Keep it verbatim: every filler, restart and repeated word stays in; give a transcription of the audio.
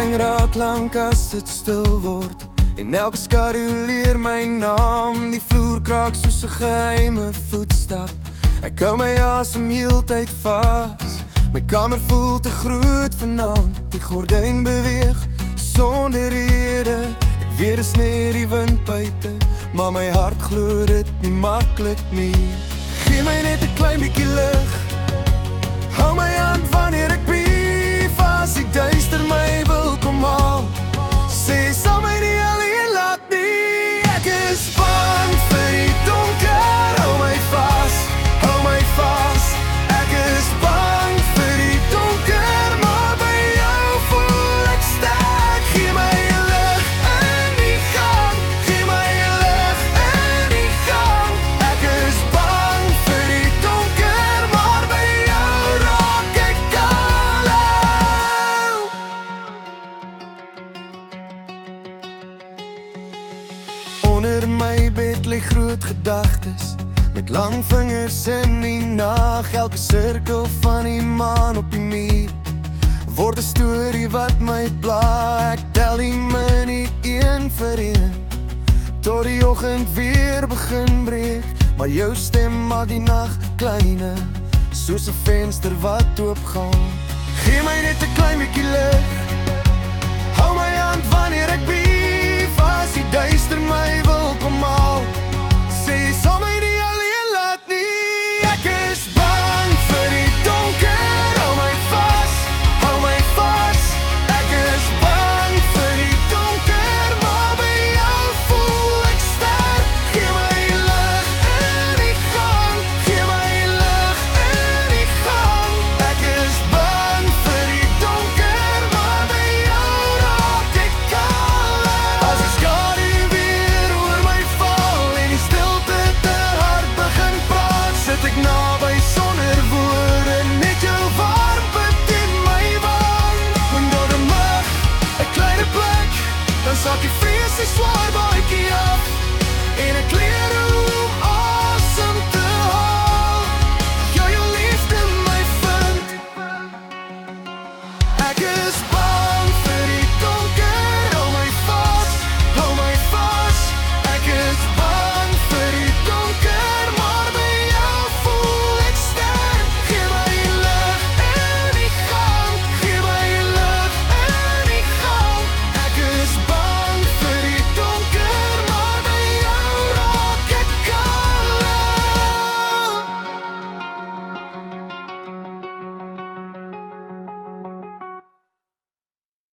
pijn raak lank as dit stil word. En elke skadu leer my naam. Die vloer kraak soos 'n geheime voetstap. Ek hou my asem heeltyd vas. My kamer voel te groot vanaand. Die gordyn beweeg sonder rede. Ek weet is net die wind buite, maar my hart glo dit nie maklik nie. Gee my net 'n klein bietjie lig. Hou my hand wanneer ek brief. As die duister my wil kom haal, sê sal my nie alleen laat nie. Ek is bang vir die donker. Hou my vas, hou my vas. Ek is bang vir die donker, maar by jou voel ek sterk. Gee my 'n lig in die gang. Gee my 'n lig in die gang. Ek is bang vir die donker, maar by jou raak ek kalm. Onder my bed lê groot gedagtes, met lang vingers in die nag. Elke sirkel van die maan op die muur word 'n storie wat my pla. Ek tel die minute een vir een, tot die oggend weer begin breek. Maar jou stem maak die nag kleiner, soos 'n venster wat oopgaan. Gee my net 'n klein bietjie lig. Hou my hand wanneer ek brief. As die duister my wil kom haal, sê sal my nie alleen laat nie. Ek is bang vir die donker. Hou my vas, hou my vas. Ek is bang vir die donker, maar by jou voel ek sterk. Gee my lig in die gang. Gee my lig in die gang. Ek is bang vir die donker, maar by jou raak ek kalm. As die skadu weer oor my val en die stilte te hard begin praat, sit ek naby sonder woorde, net jou warmte teen my wang. Onder die mag, 'n kleine plek, dan sak die vrees die swaar baadjie af en ek leer hoe